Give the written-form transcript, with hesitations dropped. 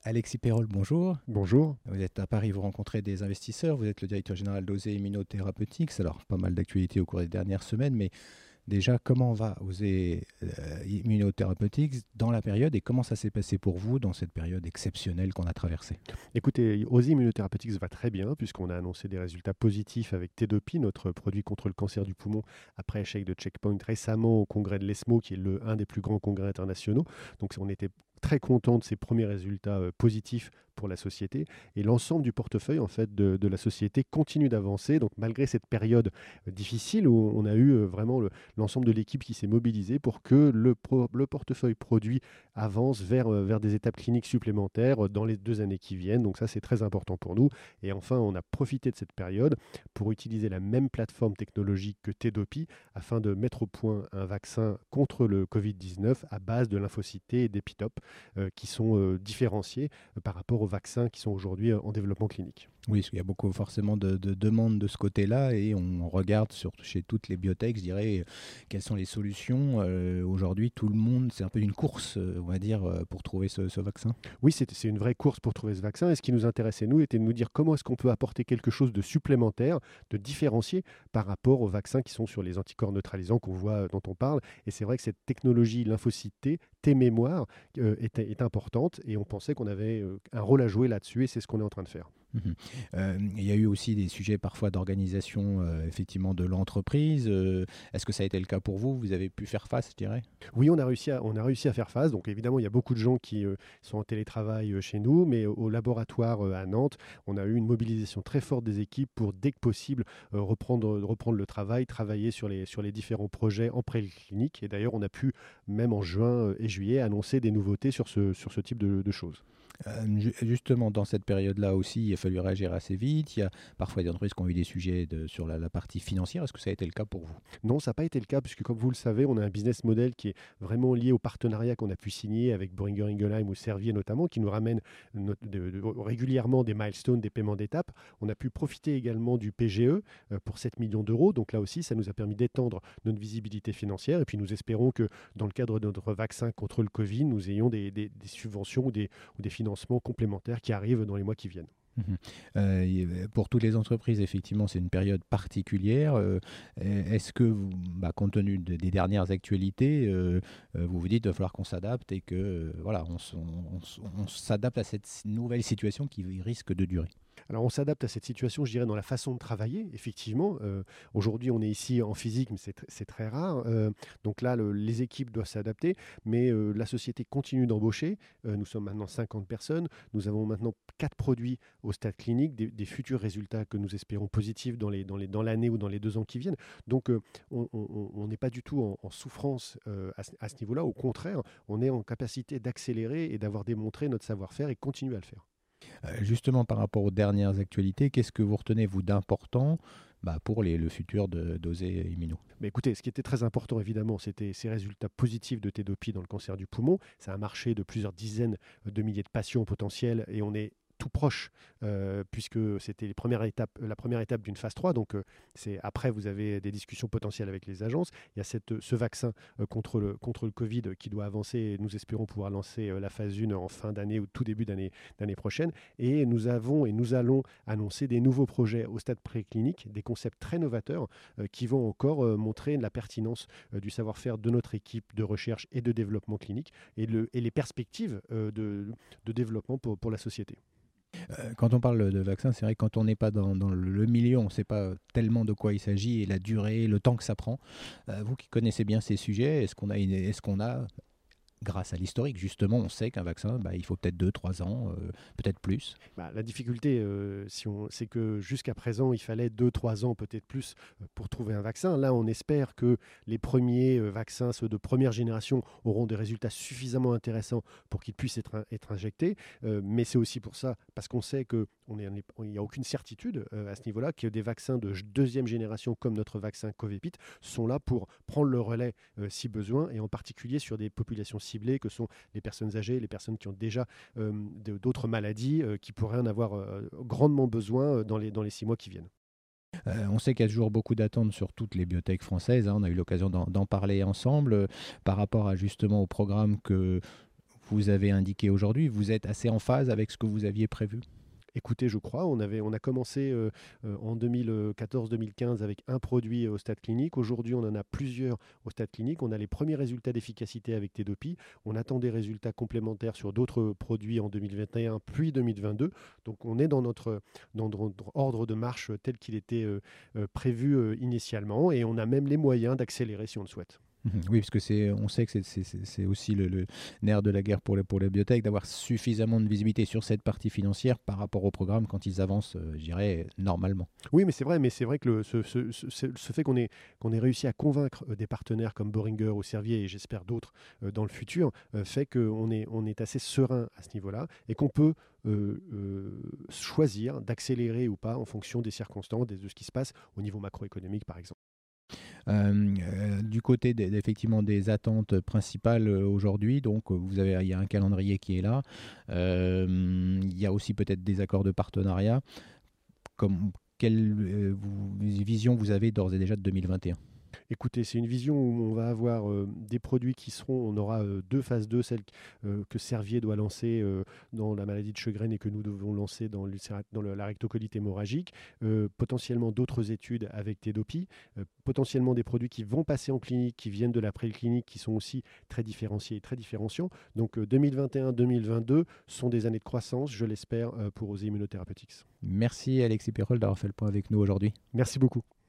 Alexis Perrol, bonjour. Bonjour. Vous êtes à Paris, vous rencontrez des investisseurs, vous êtes le directeur général d'Osé Immunotherapeutics. Alors, pas mal d'actualités au cours des dernières semaines, mais déjà, comment va Osé Immunotherapeutics dans la période et comment ça s'est passé pour vous dans cette période exceptionnelle qu'on a traversée? Écoutez, OSE Immunotherapeutics va très bien puisqu'on a annoncé des résultats positifs avec Tedopi, notre produit contre le cancer du poumon, après échec de checkpoint récemment au congrès de l'ESMO, qui est un des plus grands congrès internationaux. Donc on était très content de ces premiers résultats positifs pour la société. Et l'ensemble du portefeuille en fait, de la société continue d'avancer. Donc malgré cette période difficile où on a eu vraiment l'ensemble de l'équipe qui s'est mobilisée pour que le portefeuille produit avance vers des étapes cliniques supplémentaires dans les 2 années qui viennent. Donc ça, c'est très important pour nous. Et enfin, on a profité de cette période pour utiliser la même plateforme technologique que Tedopi afin de mettre au point un vaccin contre le Covid-19 à base de lymphocytes T et d'épitopes qui sont différenciés par rapport aux vaccins qui sont aujourd'hui en développement clinique. Oui, parce qu'il y a beaucoup forcément de demandes de ce côté-là et on regarde chez toutes les biotech, je dirais, quelles sont les solutions. Aujourd'hui, tout le monde, c'est un peu une course, on va dire, pour trouver ce vaccin. Oui, c'est une vraie course pour trouver ce vaccin. Et ce qui nous intéressait, nous, était de nous dire comment est-ce qu'on peut apporter quelque chose de supplémentaire, de différencié par rapport aux vaccins qui sont sur les anticorps neutralisants qu'on voit, dont on parle. Et c'est vrai que cette technologie lymphocyte T, T-mémoire, est importante. Et on pensait qu'on avait un rôle à jouer là-dessus. Et c'est ce qu'on est en train de faire. Mhm. Il y a eu aussi des sujets parfois d'organisation effectivement de l'entreprise. Est-ce que ça a été le cas pour vous? Vous avez pu faire face, je dirais? Oui, on a réussi à faire face. Donc évidemment, il y a beaucoup de gens qui sont en télétravail chez nous, mais au laboratoire à Nantes, on a eu une mobilisation très forte des équipes pour, dès que possible, reprendre le travail, travailler sur les différents projets en préclinique. Et d'ailleurs, on a pu, même en juin et juillet, annoncer des nouveautés sur ce type de choses. Justement, dans cette période-là aussi, il a fallu réagir assez vite. Il y a parfois des entreprises qui ont eu des sujets sur la partie financière. Est-ce que ça a été le cas pour vous? Non, ça n'a pas été le cas, puisque comme vous le savez, on a un business model qui est vraiment lié au partenariat qu'on a pu signer avec Boehringer Ingelheim ou Servier notamment, qui nous ramène régulièrement des milestones, des paiements d'étapes. On a pu profiter également du PGE pour 7 millions d'euros. Donc là aussi, ça nous a permis d'étendre notre visibilité financière. Et puis nous espérons que dans le cadre de notre vaccin contre le Covid, nous ayons des subventions ou des financements complémentaires qui arrivent dans les mois qui viennent. Mhm. Pour toutes les entreprises, effectivement, c'est une période particulière. Est-ce que, compte tenu des dernières actualités, vous vous dites qu'il va falloir qu'on s'adapte et que voilà, on s'adapte à cette nouvelle situation qui risque de durer? Alors on s'adapte à cette situation, je dirais, dans la façon de travailler, effectivement. Aujourd'hui, on est ici en physique, mais c'est très rare. Donc là, les équipes doivent s'adapter, mais la société continue d'embaucher. Nous sommes maintenant 50 personnes. Nous avons maintenant 4 produits au stade clinique, des futurs résultats que nous espérons positifs dans l'année ou dans les 2 ans qui viennent. Donc on n'est pas du tout en souffrance à ce niveau-là. Au contraire, on est en capacité d'accélérer et d'avoir démontré notre savoir-faire et continuer à le faire. Justement, par rapport aux dernières actualités, qu'est-ce que vous retenez, vous, d'important pour le futur d'Osé Immuno? Mais écoutez, ce qui était très important, évidemment, c'était ces résultats positifs de Tedopi dans le cancer du poumon. C'est un marché de plusieurs dizaines de milliers de patients potentiels et on est tout proche, puisque c'était la première étape d'une phase 3. Donc, après, vous avez des discussions potentielles avec les agences. Il y a ce vaccin contre le Covid qui doit avancer. Et nous espérons pouvoir lancer la phase 1 en fin d'année ou tout début d'année prochaine. Et nous allons annoncer des nouveaux projets au stade préclinique, des concepts très novateurs qui vont encore montrer la pertinence du savoir-faire de notre équipe de recherche et de développement clinique et les perspectives de développement pour la société. Quand on parle de vaccin, c'est vrai que quand on n'est pas dans le milieu, on ne sait pas tellement de quoi il s'agit et la durée, le temps que ça prend. Vous qui connaissez bien ces sujets, est-ce qu'on a, grâce à l'historique, justement, on sait qu'un vaccin, il faut peut-être 2, 3 ans, peut-être plus? La difficulté, c'est que jusqu'à présent, il fallait 2, 3 ans, peut-être plus, pour trouver un vaccin. Là, on espère que les premiers vaccins, ceux de première génération, auront des résultats suffisamment intéressants pour qu'ils puissent être injectés. Mais c'est aussi pour ça, parce qu'on sait qu'il n'y a aucune certitude à ce niveau-là, que des vaccins de deuxième génération, comme notre vaccin Covepit, sont là pour prendre le relais si besoin, et en particulier sur des populations ciblées que sont les personnes âgées, les personnes qui ont déjà d'autres maladies qui pourraient en avoir grandement besoin dans les 6 mois qui viennent. On sait qu'il y a toujours beaucoup d'attentes sur toutes les biotech françaises, hein. On a eu l'occasion d'en parler ensemble par rapport à justement au programme que vous avez indiqué aujourd'hui, vous êtes assez en phase avec ce que vous aviez prévu? Écoutez, je crois, on a commencé en 2014-2015 avec un produit au stade clinique. Aujourd'hui, on en a plusieurs au stade clinique. On a les premiers résultats d'efficacité avec Tedopi. On attend des résultats complémentaires sur d'autres produits en 2021 puis 2022. Donc on est dans notre ordre de marche tel qu'il était prévu initialement et on a même les moyens d'accélérer si on le souhaite. Oui, parce que on sait que c'est aussi le nerf de la guerre pour les biotech, d'avoir suffisamment de visibilité sur cette partie financière par rapport au programme quand ils avancent, je dirais, normalement. Oui, mais c'est vrai que ce fait qu'on ait réussi à convaincre des partenaires comme Boehringer ou Servier, et j'espère d'autres dans le futur, fait on est assez serein à ce niveau-là et qu'on peut choisir d'accélérer ou pas en fonction des circonstances, de ce qui se passe au niveau macroéconomique, par exemple. Du côté effectivement des attentes principales aujourd'hui, donc il y a un calendrier qui est là. Il y a aussi peut-être des accords de partenariat. Quelle vision vous avez d'ores et déjà de 2021? Écoutez, c'est une vision où on va avoir des produits qui seront, on aura deux phases 2, celle que Servier doit lancer dans la maladie de Sjögren et que nous devons lancer dans la rectocolite hémorragique, potentiellement d'autres études avec Tedopi, potentiellement des produits qui vont passer en clinique, qui viennent de la préclinique, qui sont aussi très différenciés et très différenciants. Donc 2021-2022 sont des années de croissance, je l'espère, pour OSE Immunotherapeutics. Merci Alexis Perrol d'avoir fait le point avec nous aujourd'hui. Merci beaucoup.